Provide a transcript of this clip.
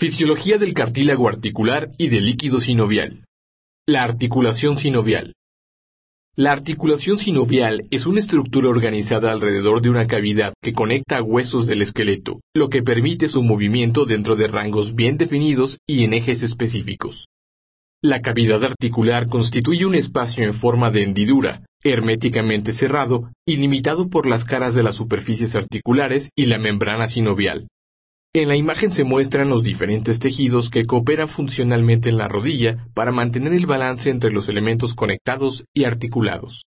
Fisiología del cartílago articular y del líquido sinovial. La articulación sinovial. La articulación sinovial es una estructura organizada alrededor de una cavidad que conecta huesos del esqueleto, lo que permite su movimiento dentro de rangos bien definidos y en ejes específicos. La cavidad articular constituye un espacio en forma de hendidura, herméticamente cerrado y limitado por las caras de las superficies articulares y la membrana sinovial. En la imagen se muestran los diferentes tejidos que cooperan funcionalmente en la rodilla para mantener el balance entre los elementos conectados y articulados.